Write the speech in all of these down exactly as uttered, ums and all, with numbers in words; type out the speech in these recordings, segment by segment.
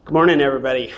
Good morning, everybody.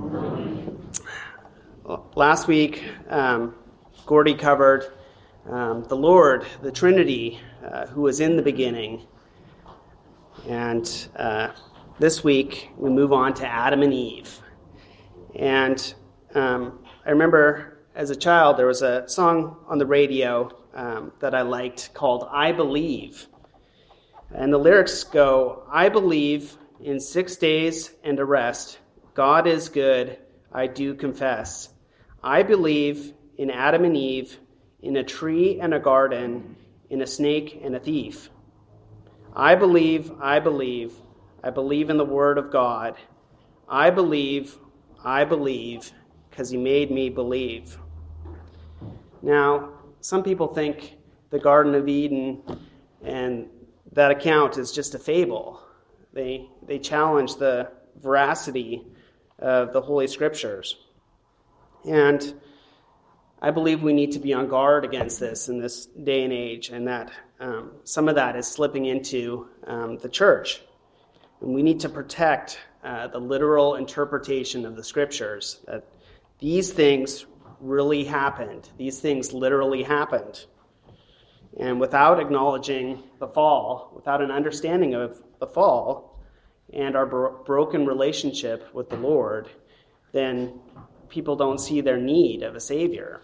Last week, um, Gordy covered um, the Lord, the Trinity, uh, who was in the beginning. And uh, this week, we move on to Adam and Eve. And um, I remember as a child, there was a song on the radio um, that I liked called I Believe. And the lyrics go, I believe in six days and a rest, God is good, I do confess. I believe in Adam and Eve, in a tree and a garden, in a snake and a thief. I believe, I believe, I believe in the word of God. I believe, I believe, because he made me believe. Now, some people think the Garden of Eden and that account is just a fable. They they challenge the veracity of the Holy Scriptures. And I believe we need to be on guard against this in this day and age, and that um, some of that is slipping into um, the church. And we need to protect uh, the literal interpretation of the Scriptures, that these things really happened. These things literally happened. And without acknowledging the fall, without an understanding of the fall and our bro- broken relationship with the Lord, then people don't see their need of a Savior.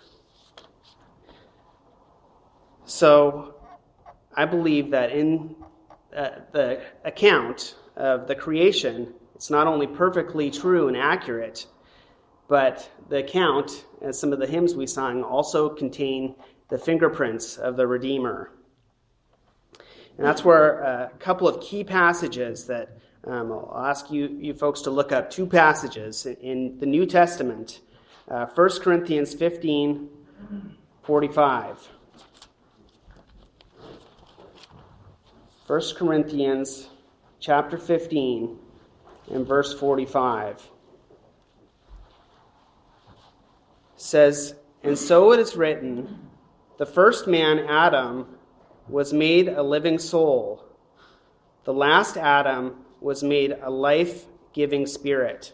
So I believe that in uh, the account of the creation, it's not only perfectly true and accurate, but the account, as some of the hymns we sang, also contain the fingerprints of the Redeemer. And that's where a couple of key passages that um, I'll ask you, you folks to look up, two passages in the New Testament. Uh, First Corinthians fifteen forty-five. First Corinthians chapter fifteen and verse forty-five says, and so it is written, the first man, Adam, was made a living soul. The last Adam was made a life-giving spirit.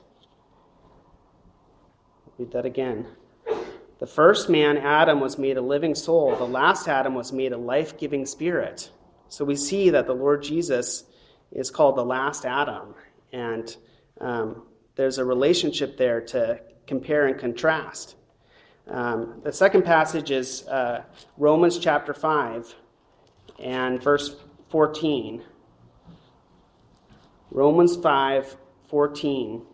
Read that again. The first man, Adam, was made a living soul. The last Adam was made a life-giving spirit. So we see that the Lord Jesus is called the last Adam. And um, there's a relationship there to compare and contrast. Um, the second passage is uh, Romans chapter five and verse fourteen. Romans five fourteen.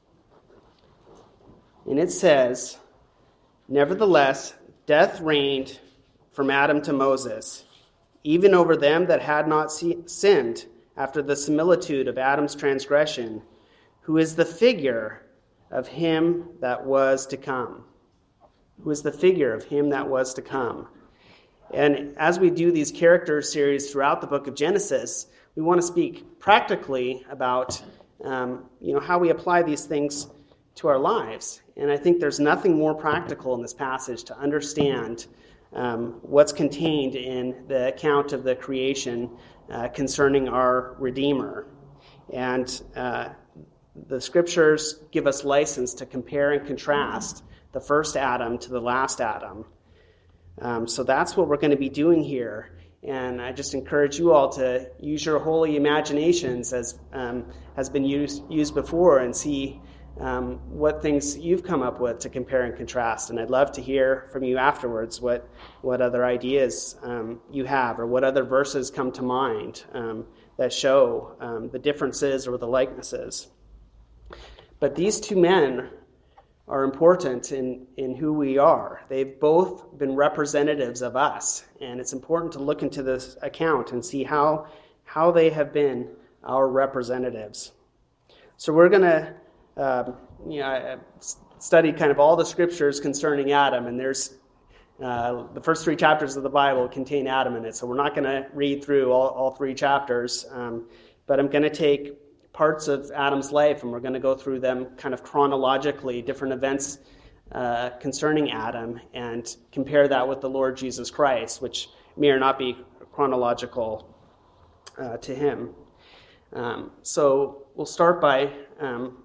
And it says, nevertheless, death reigned from Adam to Moses, even over them that had not sinned, after the similitude of Adam's transgression, who is the figure of him that was to come. Who is the figure of him that was to come. And as we do these character series throughout the book of Genesis, we want to speak practically about um, you know, how we apply these things to our lives. And I think there's nothing more practical in this passage to understand um, what's contained in the account of the creation uh, concerning our Redeemer. And uh, the Scriptures give us license to compare and contrast the first Adam to the last Adam. Um, so that's what we're going to be doing here. And I just encourage you all to use your holy imaginations as um, has been used, used before and see um, what things you've come up with to compare and contrast. And I'd love to hear from you afterwards what, what other ideas um, you have or what other verses come to mind um, that show um, the differences or the likenesses. But these two men are important in, in who we are. They've both been representatives of us, and it's important to look into this account and see how, how they have been our representatives. So we're going to, um, you know, I studied kind of all the scriptures concerning Adam, and there's uh, the first three chapters of the Bible contain Adam in it, so we're not going to read through all, all three chapters, um, but I'm going to take parts of Adam's life, and we're going to go through them kind of chronologically, different events uh, concerning Adam, and compare that with the Lord Jesus Christ, which may or not be chronological uh, to him. Um, so we'll start by um,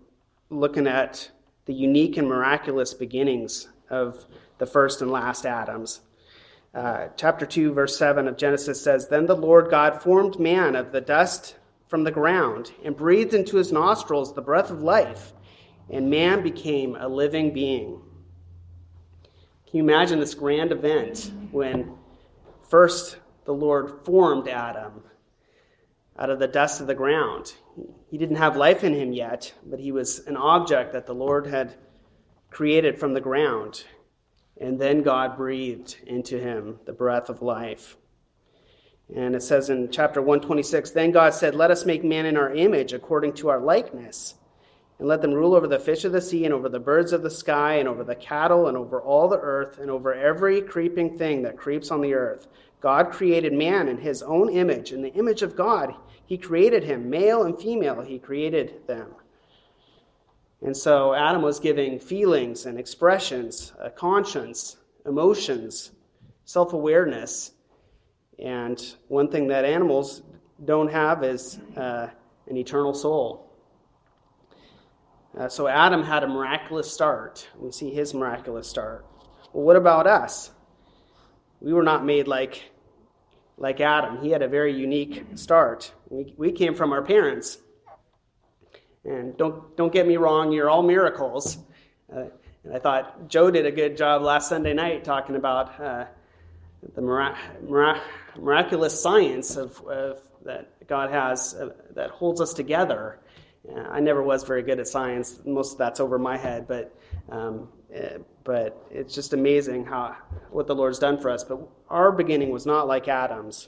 looking at the unique and miraculous beginnings of the first and last Adams. Uh, chapter two, verse seven of Genesis says, "Then the Lord God formed man of the dust from the ground and breathed into his nostrils the breath of life, and man became a living being." Can you imagine this grand event when first the Lord formed Adam out of the dust of the ground? He didn't have life in him yet, but he was an object that the Lord had created from the ground. And then God breathed into him the breath of life. And it says in chapter one twenty-six, "Then God said, 'Let us make man in our image, according to our likeness, and let them rule over the fish of the sea, and over the birds of the sky, and over the cattle, and over all the earth, and over every creeping thing that creeps on the earth.' God created man in his own image. In the image of God, he created him. Male and female, he created them." And so Adam was giving feelings and expressions, a conscience, emotions, self-awareness. And one thing that animals don't have is uh, an eternal soul. Uh, so Adam had a miraculous start. We see his miraculous start. Well, what about us? We were not made like, like Adam. He had a very unique start. We, we came from our parents. And don't don't get me wrong, you're all miracles. Uh, and I thought Joe did a good job last Sunday night talking about uh, the mirac- mirac- miraculous science of, of that God has uh, that holds us together. Uh, I never was very good at science. Most of that's over my head, but um, uh, but it's just amazing how what the Lord's done for us. But our beginning was not like Adam's.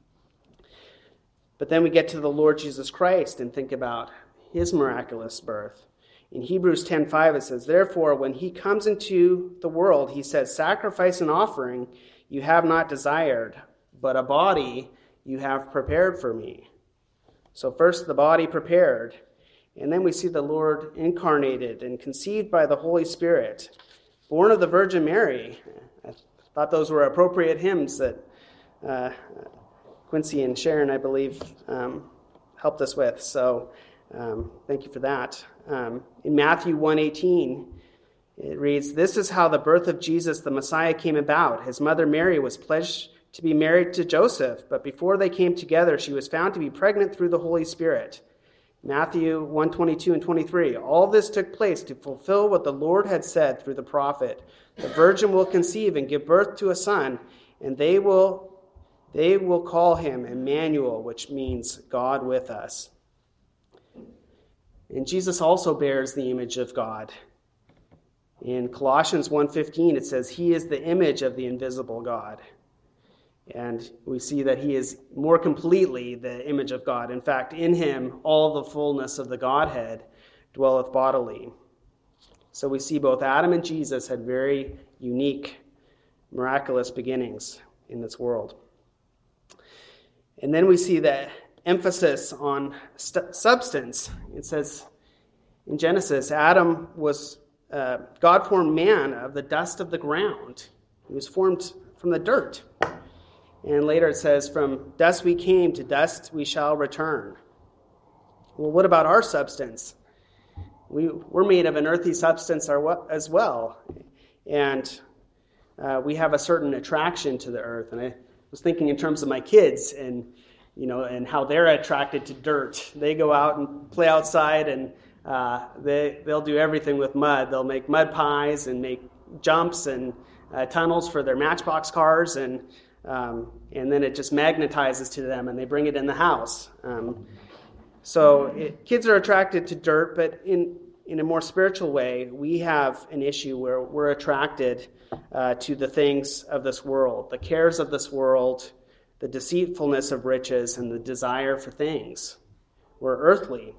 But then we get to the Lord Jesus Christ and think about his miraculous birth. In Hebrews ten five it says, "Therefore, when he comes into the world, he says, 'Sacrifice and offering you have not desired, but a body you have prepared for me.'" So first the body prepared, and then we see the Lord incarnated and conceived by the Holy Spirit, born of the Virgin Mary. I thought those were appropriate hymns that uh, Quincy and Sharon, I believe, um, helped us with. So Um, thank you for that. Um, in Matthew one eighteen, it reads, "This is how the birth of Jesus the Messiah came about. His mother Mary was pledged to be married to Joseph, but before they came together, she was found to be pregnant through the Holy Spirit." Matthew one twenty-two and twenty-three, "All this took place to fulfill what the Lord had said through the prophet. The virgin will conceive and give birth to a son, and they will, they will call him Emmanuel," which means God with us. And Jesus also bears the image of God. In Colossians one fifteen, it says, "He is the image of the invisible God." And we see that he is more completely the image of God. In fact, in him, all the fullness of the Godhead dwelleth bodily. So we see both Adam and Jesus had very unique, miraculous beginnings in this world. And then we see that emphasis on st- substance. It says in Genesis, Adam was, uh, God formed man of the dust of the ground. He was formed from the dirt. And later it says, "From dust we came, to dust we shall return." Well, what about our substance? We, we're made of an earthy substance as well. And uh, we have a certain attraction to the earth. And I was thinking in terms of my kids and you know, and how they're attracted to dirt. They go out and play outside, and uh, they, they'll do everything with mud. They'll make mud pies and make jumps and uh, tunnels for their Matchbox cars, and um, and then it just magnetizes to them, and they bring it in the house. Um, so it, kids are attracted to dirt, but in, in a more spiritual way, we have an issue where we're attracted uh, to the things of this world, the cares of this world, the deceitfulness of riches, and the desire for things. We're earthly.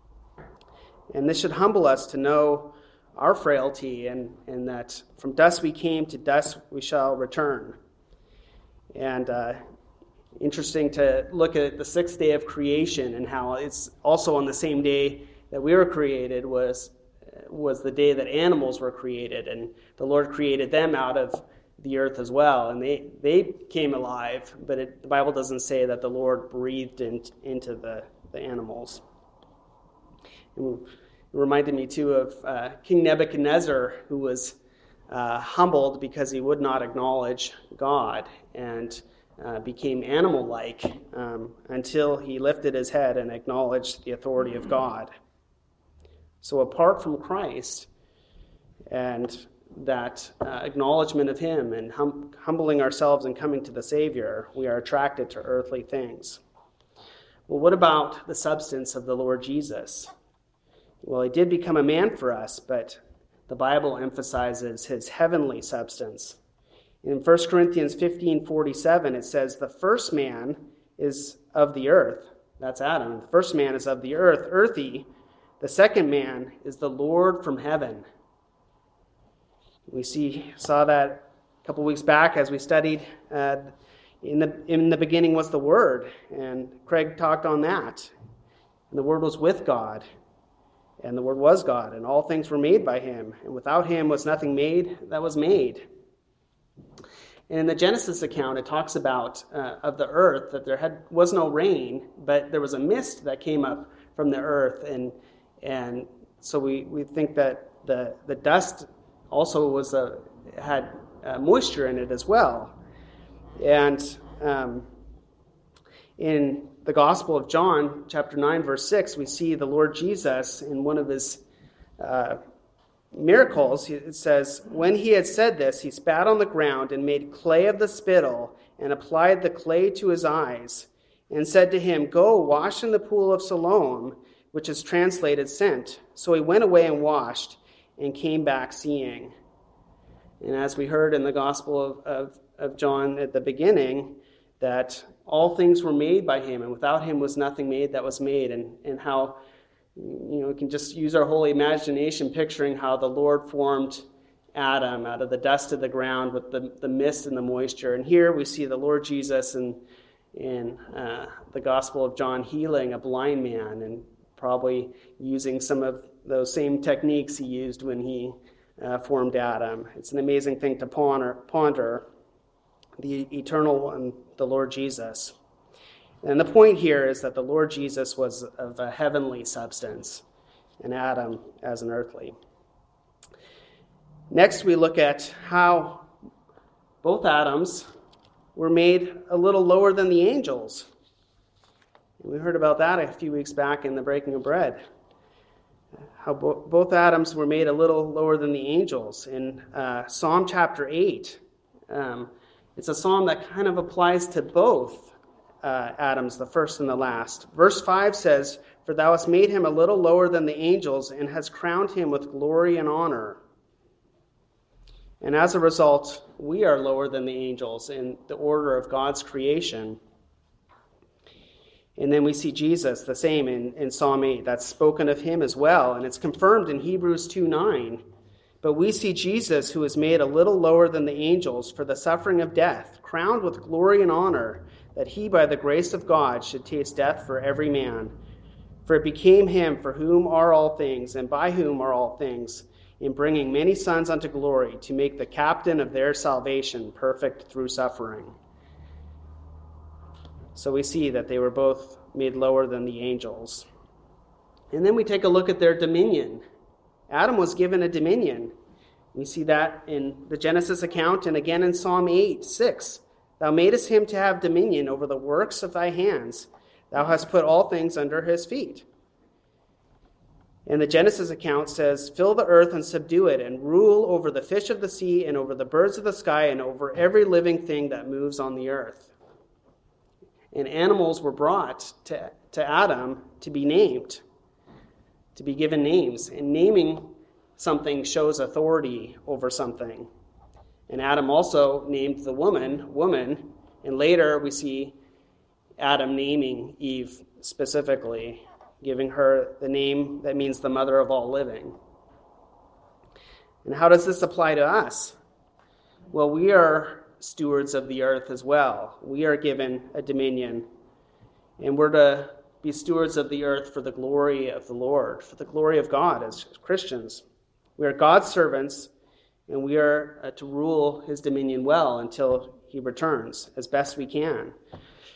And this should humble us to know our frailty and, and that from dust we came, to dust we shall return. And uh, interesting to look at the sixth day of creation and how it's also on the same day that we were created was, was the day that animals were created. And the Lord created them out of the earth as well, and they, they came alive, but it, the Bible doesn't say that the Lord breathed in, into the, the animals. And It reminded me, too, of uh, King Nebuchadnezzar, who was uh, humbled because he would not acknowledge God and uh, became animal-like um, until he lifted his head and acknowledged the authority of God. So apart from Christ and that uh, acknowledgement of him and hum- humbling ourselves and coming to the Savior, we are attracted to earthly things. Well, what about the substance of the Lord Jesus? Well, he did become a man for us, but the Bible emphasizes his heavenly substance. In First Corinthians fifteen forty-seven, it says, the first man is of the earth. That's Adam. The first man is of the earth, earthy. The second man is the Lord from heaven. We see saw that a couple weeks back as we studied. Uh, in the in the beginning was the Word, and Craig talked on that. And the Word was with God, and the Word was God, and all things were made by him. And without him was nothing made that was made. And in the Genesis account, it talks about uh, of the earth that there had was no rain, but there was a mist that came up from the earth, and and so we, we think that the the dust also was a, had uh, moisture in it as well. And um, in the Gospel of John, chapter nine, verse six, we see the Lord Jesus in one of his uh, miracles. It says, when he had said this, he spat on the ground and made clay of the spittle and applied the clay to his eyes and said to him, go wash in the pool of Siloam, which is translated sent. So he went away and washed and came back seeing. And as we heard in the Gospel of, of, of John at the beginning, that all things were made by him, and without him was nothing made that was made, and, and how, you know, we can just use our holy imagination picturing how the Lord formed Adam out of the dust of the ground with the, the mist and the moisture. And here we see the Lord Jesus in, in uh, the Gospel of John healing a blind man, and probably using some of those same techniques he used when he uh, formed Adam. It's an amazing thing to ponder, ponder, the eternal one, the Lord Jesus. And the point here is that the Lord Jesus was of a heavenly substance, and Adam as an earthly. Next, we look at how both Adams were made a little lower than the angels. We heard about that a few weeks back in the breaking of bread. How bo- both Adams were made a little lower than the angels. In uh, Psalm chapter eight, um, it's a psalm that kind of applies to both uh, Adams, the first and the last. Verse five says, for thou hast made him a little lower than the angels and hast crowned him with glory and honor. And as a result, we are lower than the angels in the order of God's creation. And then we see Jesus, the same in, in Psalm eight. That's spoken of him as well, and it's confirmed in Hebrews two nine. But we see Jesus, who is made a little lower than the angels for the suffering of death, crowned with glory and honor, that he, by the grace of God, should taste death for every man. For it became him for whom are all things, and by whom are all things, in bringing many sons unto glory, to make the captain of their salvation perfect through suffering. So we see that they were both made lower than the angels. And then we take a look at their dominion. Adam was given a dominion. We see that in the Genesis account and again in Psalm eight six. Thou madest him to have dominion over the works of thy hands. Thou hast put all things under his feet. And the Genesis account says, fill the earth and subdue it, and rule over the fish of the sea, and over the birds of the sky, and over every living thing that moves on the earth. And animals were brought to, to Adam to be named, to be given names. And naming something shows authority over something. And Adam also named the woman, woman, and later we see Adam naming Eve specifically, giving her the name that means the mother of all living. And how does this apply to us? Well, we are stewards of the earth as well. We are given a dominion, and we're to be stewards of the earth for the glory of the Lord, for the glory of God as Christians. We are God's servants, and we are uh, to rule his dominion well until he returns as best we can.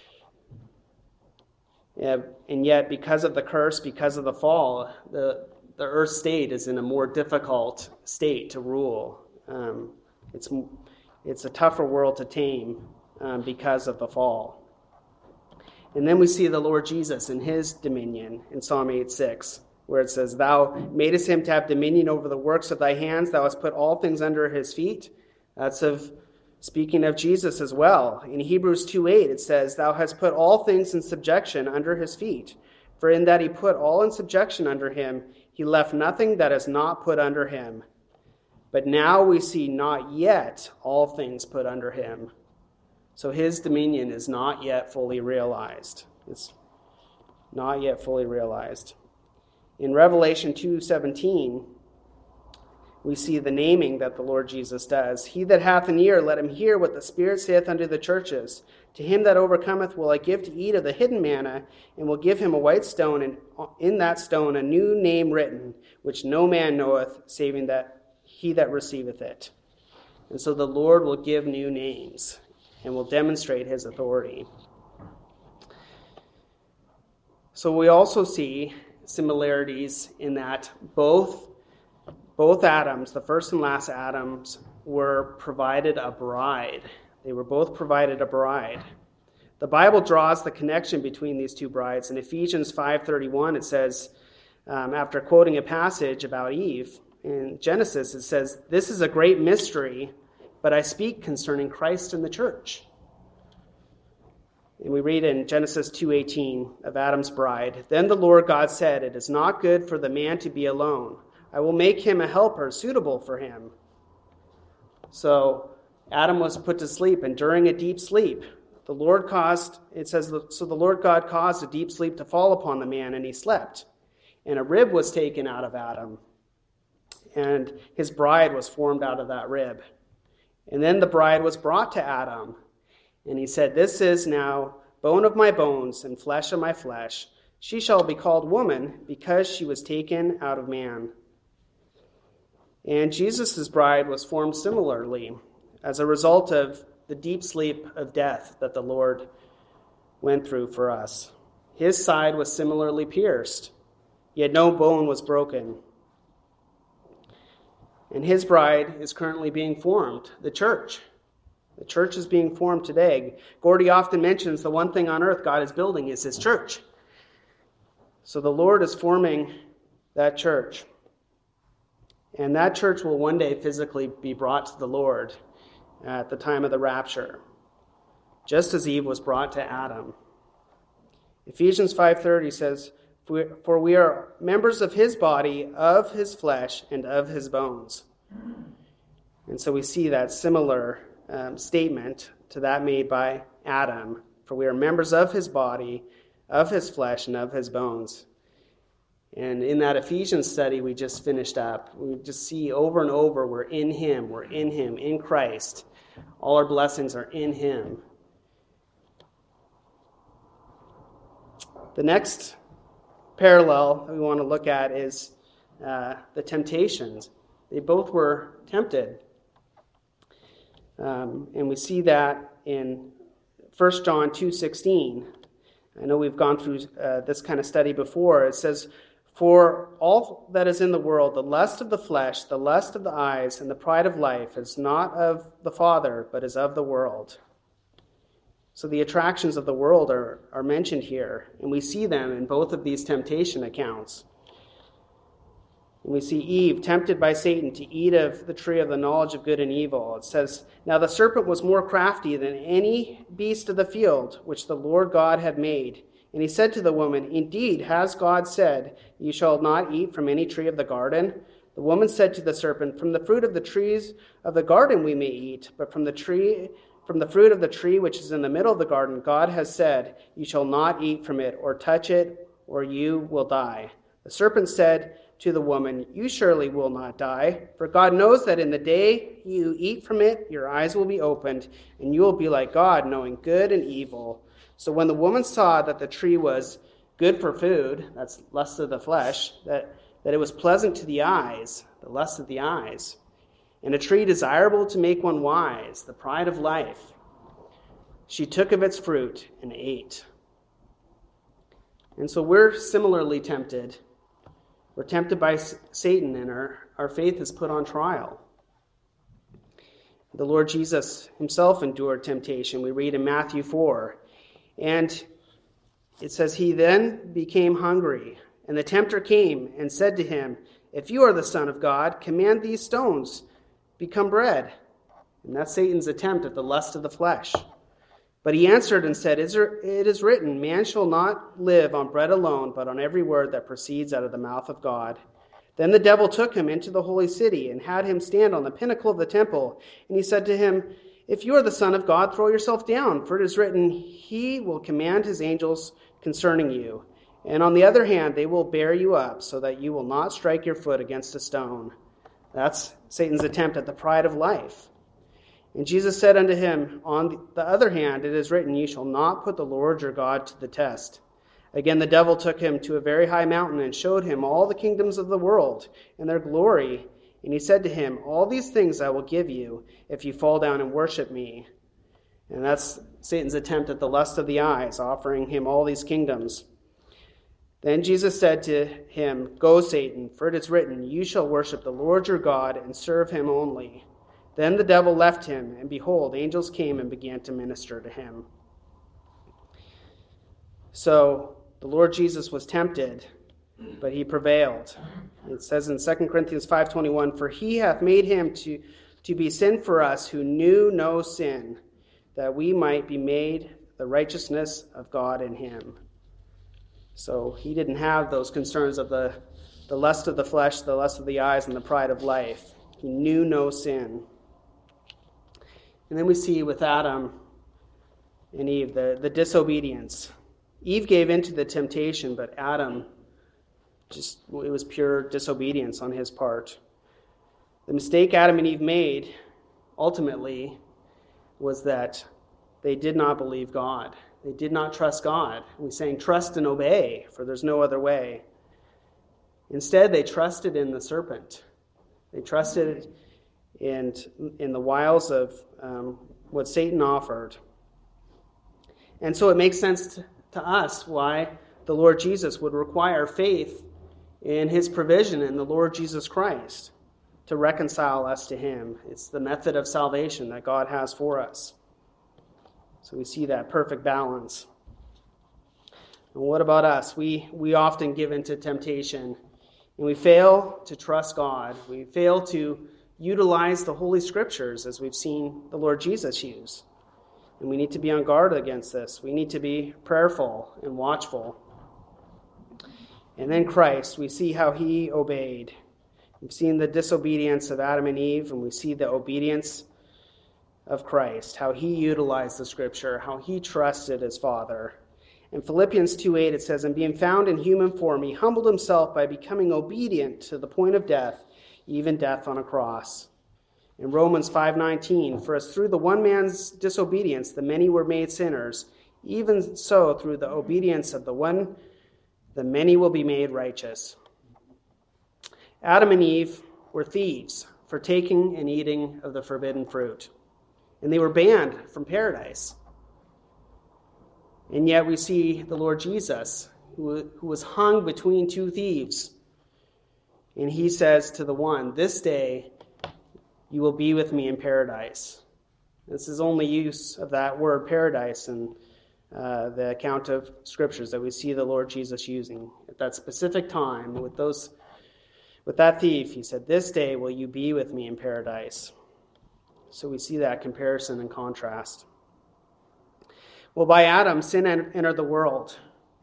Yeah, and yet, because of the curse, because of the fall, the the earth state is in a more difficult state to rule. Um, it's it's a tougher world to tame um, because of the fall. And then we see the Lord Jesus in his dominion in Psalm eight six, where it says, "Thou madest him to have dominion over the works of thy hands. Thou hast put all things under his feet." That's of speaking of Jesus as well. In Hebrews two eight, it says, "Thou hast put all things in subjection under his feet. For in that he put all in subjection under him, he left nothing that is not put under him. But now we see not yet all things put under him." So his dominion is not yet fully realized. It's not yet fully realized. In Revelation two seventeen, we see the naming that the Lord Jesus does. "He that hath an ear, let him hear what the Spirit saith unto the churches. To him that overcometh will I give to eat of the hidden manna, and will give him a white stone, and in that stone a new name written, which no man knoweth, saving that he that receiveth it." And so the Lord will give new names and will demonstrate his authority. So we also see similarities in that both, both Adams, the first and last Adams, were provided a bride. They were both provided a bride. The Bible draws the connection between these two brides. In Ephesians five thirty-one, it says, um, after quoting a passage about Eve, in Genesis, it says, "This is a great mystery, but I speak concerning Christ and the church." And we read in Genesis two eighteen of Adam's bride, "Then the Lord God said, It is not good for the man to be alone. I will make him a helper suitable for him." So Adam was put to sleep, and during a deep sleep, the Lord caused, it says, so the Lord God caused a deep sleep to fall upon the man, and he slept. And a rib was taken out of Adam, and his bride was formed out of that rib. And then the bride was brought to Adam, and he said, "This is now bone of my bones and flesh of my flesh. She shall be called woman, because she was taken out of man." And Jesus' bride was formed similarly as a result of the deep sleep of death that the Lord went through for us. His side was similarly pierced, yet no bone was broken. And his bride is currently being formed, the church. The church is being formed today. Gordy often mentions the one thing on earth God is building is his church. So the Lord is forming that church. And that church will one day physically be brought to the Lord at the time of the rapture, just as Eve was brought to Adam. Ephesians five thirty says, "For we are members of his body, of his flesh, and of his bones." And so we see that similar um, statement to that made by Adam. For we are members of his body, of his flesh, and of his bones. And in that Ephesians study we just finished up, we just see over and over we're in him, we're in him, in Christ. All our blessings are in him. The next parallel that we want to look at is uh, the temptations. They both were tempted. Um, and we see that in First John two sixteen. I know we've gone through uh, this kind of study before. It says, "For all that is in the world, the lust of the flesh, the lust of the eyes, and the pride of life is not of the Father, but is of the world." So the attractions of the world are, are mentioned here, and we see them in both of these temptation accounts. And we see Eve tempted by Satan to eat of the tree of the knowledge of good and evil. It says, "Now the serpent was more crafty than any beast of the field, which the Lord God had made. And he said to the woman, Indeed, has God said, Ye shall not eat from any tree of the garden? The woman said to the serpent, From the fruit of the trees of the garden we may eat, but from the tree, from the fruit of the tree which is in the middle of the garden, God has said, You shall not eat from it, or touch it, or you will die. The serpent said to the woman, You surely will not die, for God knows that in the day you eat from it, your eyes will be opened, and you will be like God, knowing good and evil. So when the woman saw that the tree was good for food, that's lust of the flesh, that, that it was pleasant to the eyes, the lust of the eyes, and a tree desirable to make one wise, the pride of life, she took of its fruit and ate." And so we're similarly tempted We're tempted by Satan, and our, our faith is put on trial. The Lord Jesus himself endured temptation. We read in Matthew four. And it says, he then became hungry. And the tempter came and said to him, if you are the Son of God, command these stones become bread. And that's Satan's attempt at the lust of the flesh. But he answered and said, it is written, man shall not live on bread alone, but on every word that proceeds out of the mouth of God. Then the devil took him into the holy city and had him stand on the pinnacle of the temple. And he said to him, if you are the Son of God, throw yourself down, for it is written, he will command his angels concerning you. And on the other hand, they will bear you up, so that you will not strike your foot against a stone. That's Satan's attempt at the pride of life. And Jesus said unto him, on the other hand, it is written, you shall not put the Lord your God to the test. Again, the devil took him to a very high mountain and showed him all the kingdoms of the world and their glory. And he said to him, all these things I will give you if you fall down and worship me. And that's Satan's attempt at the lust of the eyes, offering him all these kingdoms. Then Jesus said to him, go, Satan, for it is written, you shall worship the Lord your God and serve him only. Then the devil left him, and behold, angels came and began to minister to him. So the Lord Jesus was tempted, but he prevailed. It says in Second Corinthians five twenty-one, for he hath made him to, to be sin for us who knew no sin, that we might be made the righteousness of God in him. So he didn't have those concerns of the, the lust of the flesh, the lust of the eyes, and the pride of life. He knew no sin. And then we see with Adam and Eve the, the disobedience. Eve gave in to the temptation, but Adam, just it was pure disobedience on his part. The mistake Adam and Eve made, ultimately, was that they did not believe God. They did not trust God. We sang, trust and obey, for there's no other way. Instead, they trusted in the serpent. They trusted in, in the wiles of um, what Satan offered. And so it makes sense to, to us why the Lord Jesus would require faith in his provision in the Lord Jesus Christ to reconcile us to him. It's the method of salvation that God has for us. So we see that perfect balance. And what about us? We, we often give into temptation, and we fail to trust God. We fail to utilize the Holy Scriptures as we've seen the Lord Jesus use. And we need to be on guard against this. We need to be prayerful and watchful. And then Christ, we see how he obeyed. We've seen the disobedience of Adam and Eve, and we see the obedience of Christ, how he utilized the Scripture, how he trusted his Father. In Philippians two eight, it says, and being found in human form, he humbled himself by becoming obedient to the point of death, even death on a cross. In Romans five nineteen, for as through the one man's disobedience the many were made sinners, even so through the obedience of the one the many will be made righteous. Adam and Eve were thieves for taking and eating of the forbidden fruit, and they were banned from paradise. And yet we see the Lord Jesus, who, who was hung between two thieves. And he says to the one, this day you will be with me in paradise. This is only use of that word paradise in uh, the account of Scriptures that we see the Lord Jesus using. At that specific time, with those, with that thief, he said, this day will you be with me in paradise. So we see that comparison and contrast. Well, by Adam, sin entered the world.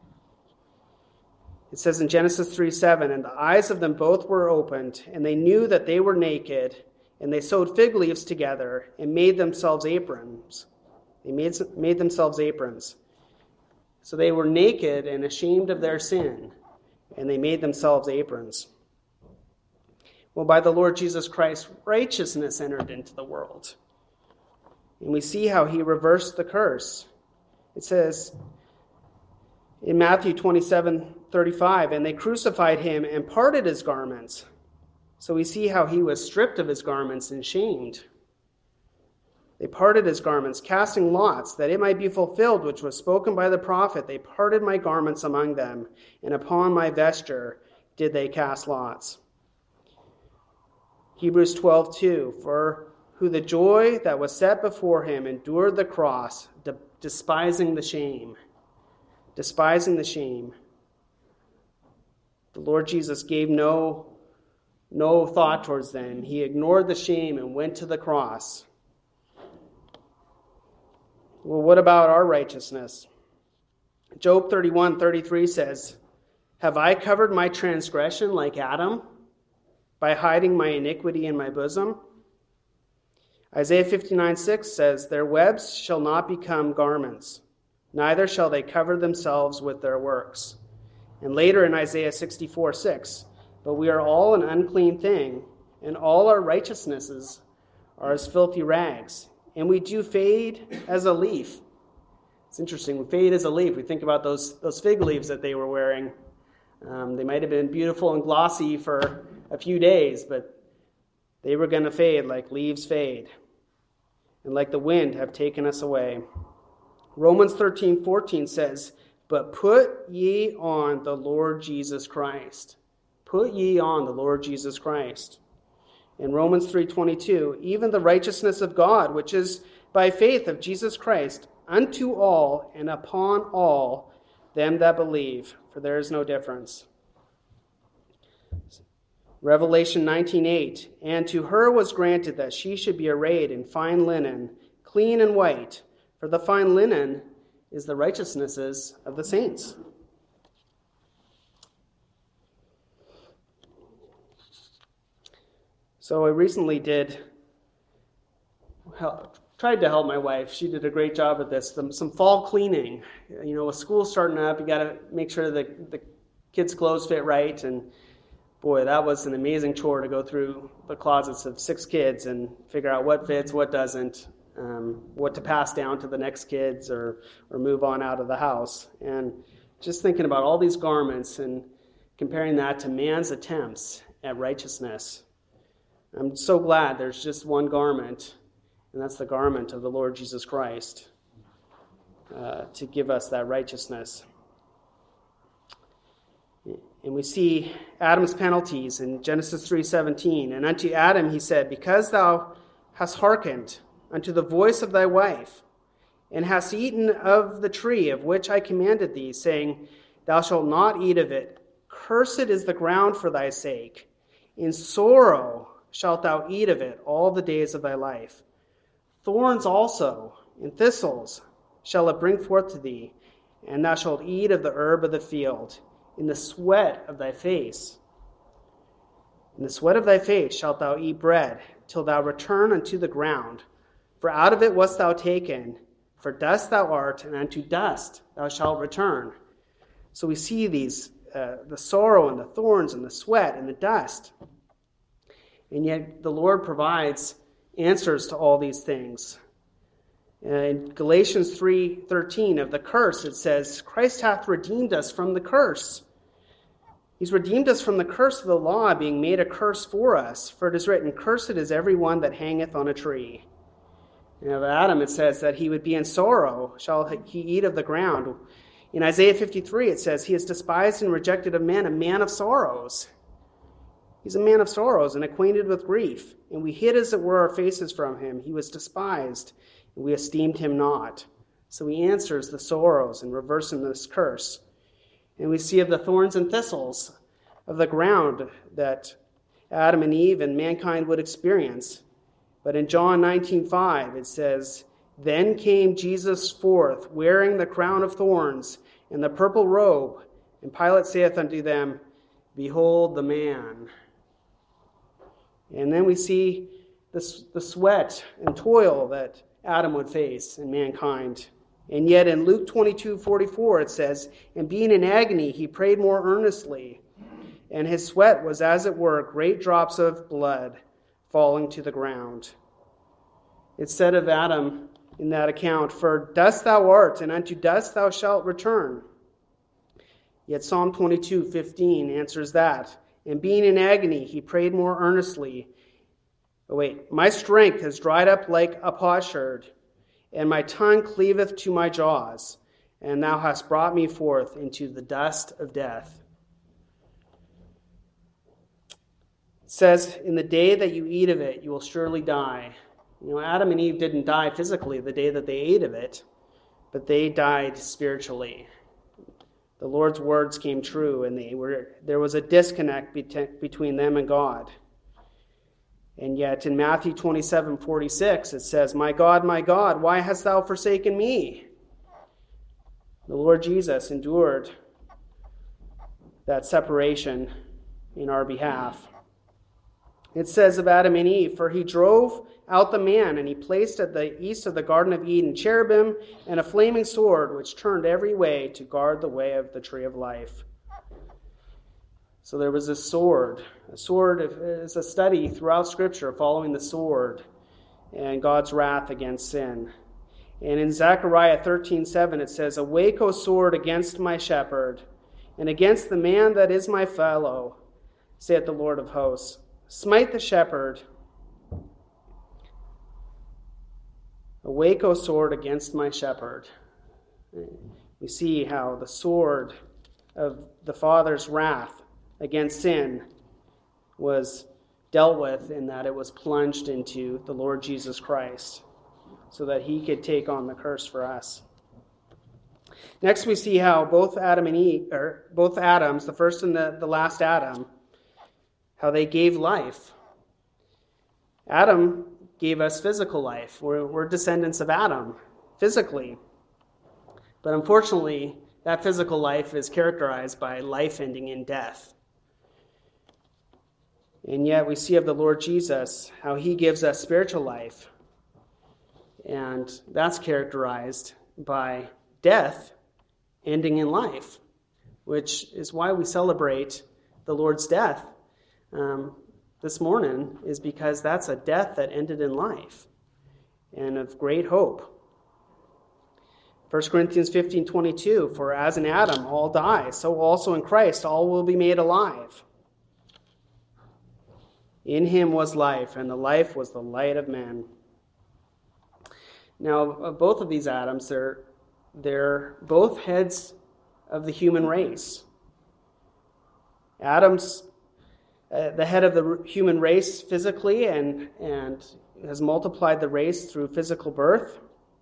It says in Genesis three seven, and the eyes of them both were opened, and they knew that they were naked, and they sewed fig leaves together and made themselves aprons. They made, made themselves aprons. So they were naked and ashamed of their sin, and they made themselves aprons. Well, by the Lord Jesus Christ, righteousness entered into the world. And we see how he reversed the curse. It says in Matthew twenty-seven thirty-five, and they crucified him and parted his garments. So we see how he was stripped of his garments and shamed. They parted his garments, casting lots, that it might be fulfilled, which was spoken by the prophet. They parted my garments among them, and upon my vesture did they cast lots. Hebrews twelve two, for who the joy that was set before him endured the cross, de- despising the shame. Despising the shame. The Lord Jesus gave no, no thought towards them. He ignored the shame and went to the cross. Well, what about our righteousness? Job thirty-one thirty-three says, have I covered my transgression like Adam, by hiding my iniquity in my bosom? Isaiah fifty-nine six says, their webs shall not become garments, neither shall they cover themselves with their works. And later in Isaiah sixty-four six, but we are all an unclean thing, and all our righteousnesses are as filthy rags, and we do fade as a leaf. It's interesting, we fade as a leaf. We think about those, those fig leaves that they were wearing. Um, they might have been beautiful and glossy for a few days, but they were going to fade like leaves fade, and like the wind have taken us away. Romans thirteen fourteen says, but put ye on the Lord Jesus Christ. Put ye on the Lord Jesus Christ. In Romans three twenty-two, even the righteousness of God, which is by faith of Jesus Christ, unto all and upon all them that believe, for there is no difference. Revelation nineteen eight, and to her was granted that she should be arrayed in fine linen, clean and white, for the fine linen is the righteousnesses of the saints. So I recently did, help, tried to help my wife. She did a great job at this. Some, some fall cleaning. You know, with school starting up, you got to make sure that the kids' clothes fit right. And boy, that was an amazing chore to go through the closets of six kids and figure out what fits, what doesn't, um, what to pass down to the next kids or, or move on out of the house. And just thinking about all these garments and comparing that to man's attempts at righteousness. I'm so glad there's just one garment, and that's the garment of the Lord Jesus Christ, uh, to give us that righteousness. And we see Adam's penalties in Genesis three seventeen. And unto Adam he said, because thou hast hearkened unto the voice of thy wife, and hast eaten of the tree of which I commanded thee, saying, thou shalt not eat of it. Cursed is the ground for thy sake. In sorrow shalt thou eat of it all the days of thy life. Thorns also and thistles shall it bring forth to thee, and thou shalt eat of the herb of the field. In the sweat of thy face, in the sweat of thy face shalt thou eat bread, till thou return unto the ground. For out of it wast thou taken, for dust thou art, and unto dust thou shalt return. So we see these, uh, the sorrow and the thorns and the sweat and the dust. And yet the Lord provides answers to all these things. In Galatians three thirteen, of the curse, it says, Christ hath redeemed us from the curse. He's redeemed us from the curse of the law, being made a curse for us. For it is written, cursed is every one that hangeth on a tree. And of Adam it says that he would be in sorrow, shall he eat of the ground. In Isaiah fifty-three it says, he is despised and rejected of men, a man of sorrows. He's a man of sorrows and acquainted with grief. And we hid as it were our faces from him. He was despised, and we esteemed him not. So he answers the sorrows and reversing this curse. And we see of the thorns and thistles of the ground that Adam and Eve and mankind would experience. But in John nineteen five it says, then came Jesus forth, wearing the crown of thorns and the purple robe. And Pilate saith unto them, behold the man. And then we see the, the sweat and toil that Adam would face in mankind. And yet in Luke twenty-two forty-four it says, and being in agony he prayed more earnestly, and his sweat was as it were great drops of blood falling to the ground. It said of Adam in that account, for dust thou art, and unto dust thou shalt return. Yet Psalm twenty-two fifteen answers that. And being in agony, he prayed more earnestly. Oh, wait, my strength has dried up like a potsherd, and my tongue cleaveth to my jaws, and thou hast brought me forth into the dust of death. says, in the day that you eat of it, you will surely die. You know, Adam and Eve didn't die physically the day that they ate of it, but they died spiritually. The Lord's words came true, and they were there was a disconnect between them and God. And yet in Matthew twenty-seven forty-six, it says, "My God, my God, why hast thou forsaken me?" The Lord Jesus endured that separation in our behalf. It says of Adam and Eve, "For he drove out the man, and he placed at the east of the Garden of Eden cherubim and a flaming sword, which turned every way to guard the way of the tree of life." So there was a sword. A sword is a study throughout Scripture following the sword and God's wrath against sin. And in Zechariah thirteen seven it says, "Awake, O sword, against my shepherd, and against the man that is my fellow, saith the Lord of hosts. Smite the shepherd. Awake, O sword, against my shepherd." We see how the sword of the Father's wrath against sin was dealt with in that it was plunged into the Lord Jesus Christ so that he could take on the curse for us. Next, we see how both Adam and Eve, or both Adams, the first and the, the last Adam, how they gave life. Adam gave us physical life. We're, we're descendants of Adam, physically. But unfortunately, that physical life is characterized by life ending in death. And yet we see of the Lord Jesus how he gives us spiritual life. And that's characterized by death ending in life, which is why we celebrate the Lord's death um, this morning, is because that's a death that ended in life and of great hope. First Corinthians fifteen twenty-two, "For as in Adam all die, so also in Christ all will be made alive. In him was life, and the life was the light of men." Now, both of these Adams, they're, they're both heads of the human race. Adam's uh, the head of the human race physically and, and has multiplied the race through physical birth.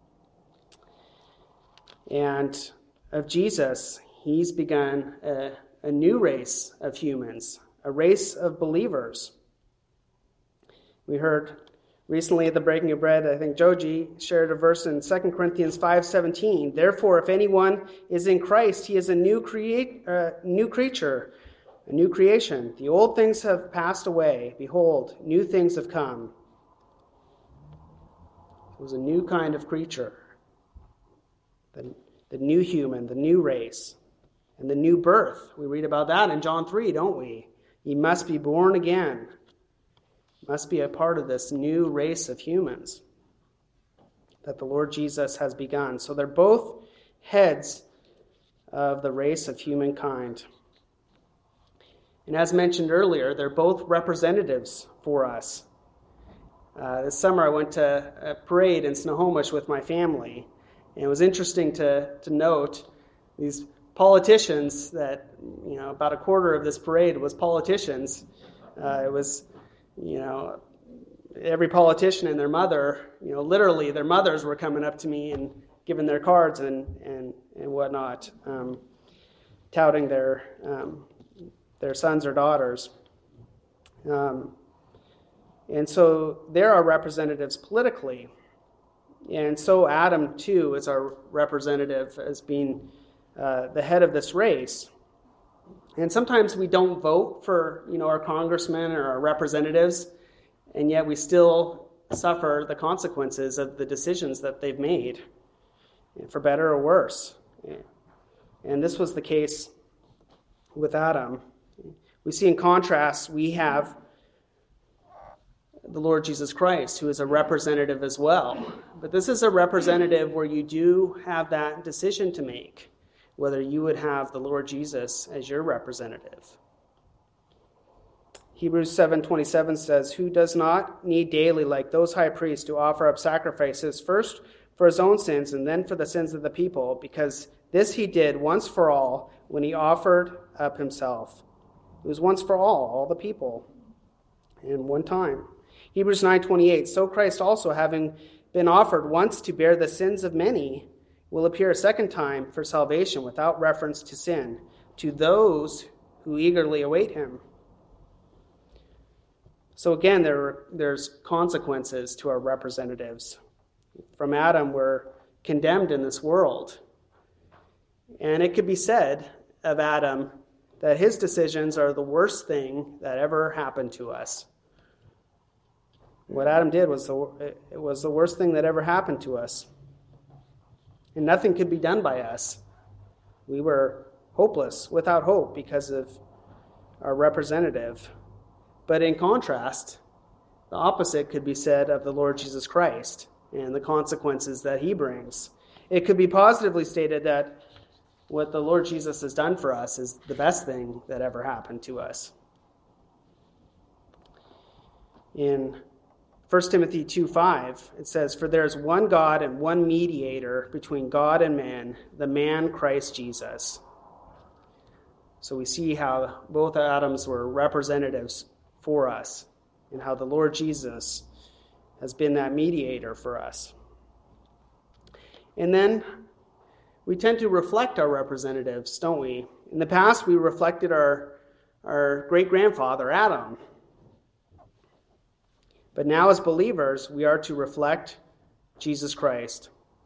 And of Jesus, he's begun a, a new race of humans, a race of believers. We heard recently at the Breaking of Bread, I think Joji shared a verse in Second Corinthians five seventeen. "Therefore, if anyone is in Christ, he is a new create, uh, new creature, a new creation. The old things have passed away. Behold, new things have come." It was a new kind of creature. The, the new human, the new race, and the new birth. We read about that in John three, don't we? He must be born again. Must be a part of this new race of humans that the Lord Jesus has begun. So they're both heads of the race of humankind. And as mentioned earlier, they're both representatives for us. Uh, this summer I went to a parade in Snohomish with my family, and it was interesting to, to note these politicians that, you know, about a quarter of this parade was politicians. Uh, it was You know, every politician and their mother, you know, literally their mothers were coming up to me and giving their cards and and, and whatnot, um, touting their um, their sons or daughters. Um, and so they're our representatives politically. And so Adam, too, is our representative as being uh, the head of this race. And sometimes we don't vote for, you know, our congressmen or our representatives, and yet we still suffer the consequences of the decisions that they've made, for better or worse. And this was the case with Adam. We see in contrast, we have the Lord Jesus Christ, who is a representative as well. But this is a representative where you do have that decision to make, whether you would have the Lord Jesus as your representative. Hebrews seven twenty-seven says, "Who does not need daily, like those high priests, to offer up sacrifices, first for his own sins and then for the sins of the people, because this he did once for all when he offered up himself." It was once for all, all the people. in one time. Hebrews nine twenty-eight, so Christ also, having been offered once to bear the sins of many, will appear a second time for salvation without reference to sin, to those who eagerly await him. So again, there, there's consequences to our representatives. From Adam, we're condemned in this world. And it could be said of Adam that his decisions are the worst thing that ever happened to us. What Adam did was the, it was the worst thing that ever happened to us. And nothing could be done by us. We were hopeless, without hope, because of our representative. But in contrast, the opposite could be said of the Lord Jesus Christ and the consequences that he brings. It could be positively stated that what the Lord Jesus has done for us is the best thing that ever happened to us. In First Timothy two five, it says, "For there is one God and one mediator between God and man, the man Christ Jesus." So we see how both Adams were representatives for us, and how the Lord Jesus has been that mediator for us. And then we tend to reflect our representatives, don't we? In the past, we reflected our, our great-grandfather, Adam. But now as believers, we are to reflect Jesus Christ.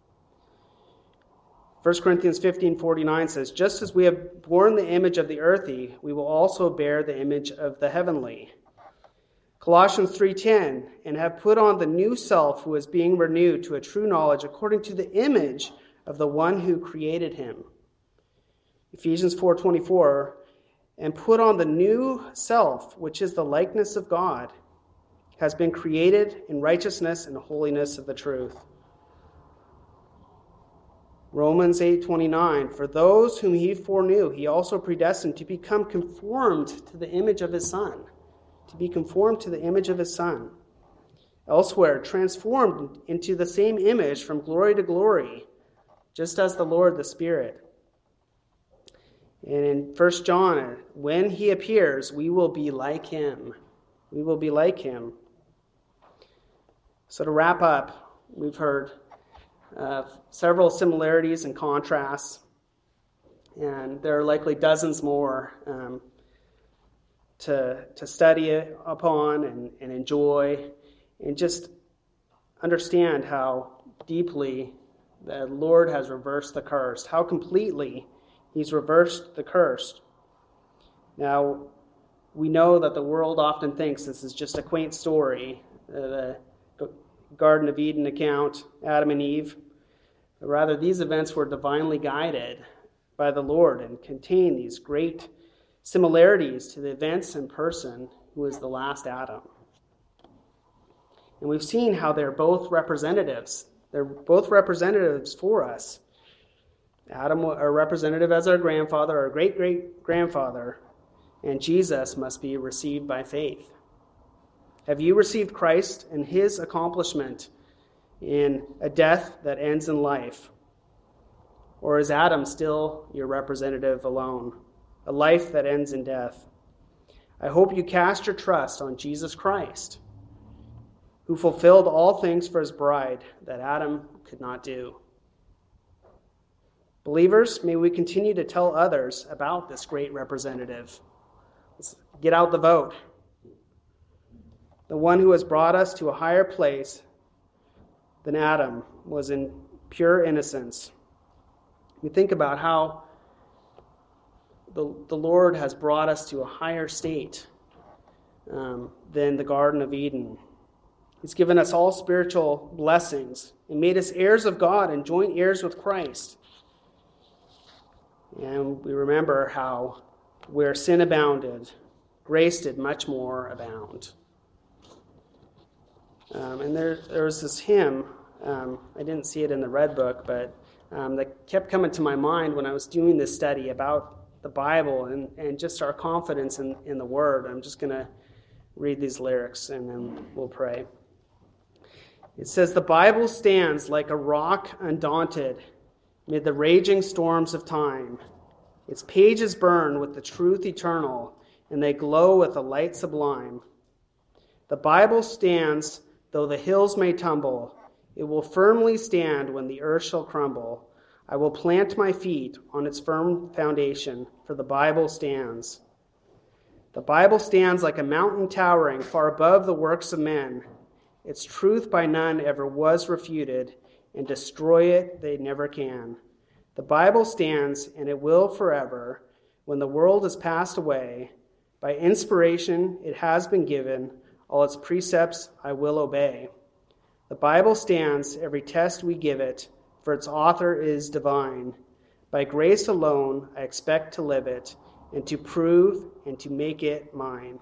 First Corinthians fifteen forty-nine says, "Just as we have borne the image of the earthy, we will also bear the image of the heavenly." Colossians three ten, "And have put on the new self, who is being renewed to a true knowledge according to the image of the one who created him." Ephesians four twenty-four, "And put on the new self, which is the likeness of God, has been created in righteousness and holiness of the truth." Romans eight twenty-nine, "For those whom he foreknew, he also predestined to become conformed to the image of his Son." To be conformed to the image of his Son. Elsewhere, transformed into the same image from glory to glory, just as the Lord the Spirit. And in First John, "When he appears, we will be like him." We will be like him. So to wrap up, we've heard uh, several similarities and contrasts, and there are likely dozens more um, to, to study upon and, and enjoy, and just understand how deeply the Lord has reversed the curse, how completely he's reversed the curse. Now, we know that the world often thinks this is just a quaint story, uh, the Garden of Eden account, Adam and Eve. But rather, these events were divinely guided by the Lord and contain these great similarities to the events and person who is the last Adam. And we've seen how they're both representatives. They're both representatives for us. Adam, a representative as our grandfather, our great-great-grandfather, and Jesus must be received by faith. Have you received Christ and his accomplishment in a death that ends in life? Or is Adam still your representative alone, a life that ends in death? I hope you cast your trust on Jesus Christ, who fulfilled all things for his bride that Adam could not do. Believers, may we continue to tell others about this great representative. Let's get out the vote. The one who has brought us to a higher place than Adam was in pure innocence. We think about how the, the Lord has brought us to a higher state um, than the Garden of Eden. He's given us all spiritual blessings and made us heirs of God and joint heirs with Christ. And we remember how where sin abounded, grace did much more abound. Um, and there, there was this hymn, um, I didn't see it in the Red Book, but um, that kept coming to my mind when I was doing this study about the Bible and, and just our confidence in, in the Word. I'm just going to read these lyrics and then we'll pray. It says, "The Bible stands like a rock undaunted mid the raging storms of time. Its pages burn with the truth eternal, and they glow with a light sublime. The Bible stands, though the hills may tumble. It will firmly stand when the earth shall crumble. I will plant my feet on its firm foundation, for the Bible stands. The Bible stands like a mountain towering far above the works of men. Its truth by none ever was refuted, and destroy it they never can. The Bible stands, and it will forever. When the world has passed away, by inspiration it has been given. All its precepts I will obey. The Bible stands, every test we give it, for its author is divine. By grace alone I expect to live it, and to prove and to make it mine.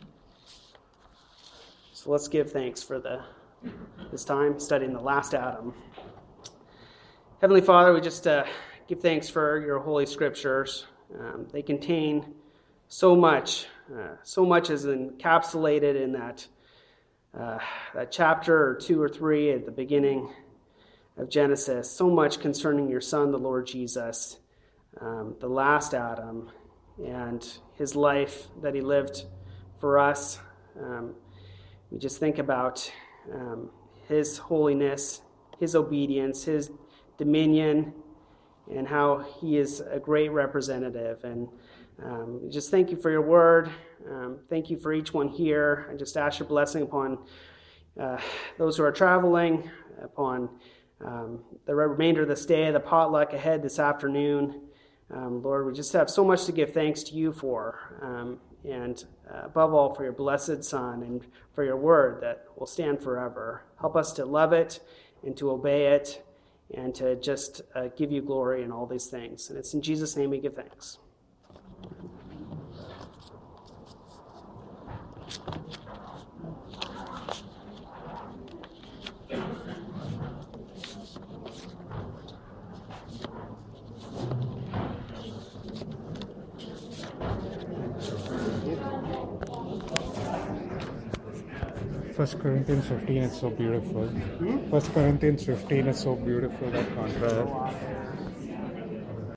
So let's give thanks for the this time studying the last Adam. Heavenly Father, we just uh, give thanks for your holy scriptures. Um, they contain so much. Uh, so much is encapsulated in that uh, that chapter or two or three at the beginning of Genesis. So much concerning your Son, the Lord Jesus, um, the last Adam, and his life that he lived for us. Um, we just think about um, his holiness, his obedience, his dominion, and how he is a great representative. And um, we just thank you for your word. Um, thank you for each one here. I just ask your blessing upon uh, those who are traveling, upon um, the remainder of this day, the potluck ahead this afternoon. Um, Lord, we just have so much to give thanks to you for, um, and uh, above all for your blessed Son and for your word that will stand forever. Help us to love it and to obey it and to just uh, give you glory in all these things. And it's in Jesus' name we give thanks. First Corinthians fifteen is so beautiful. First Corinthians fifteen is so beautiful, that contrast.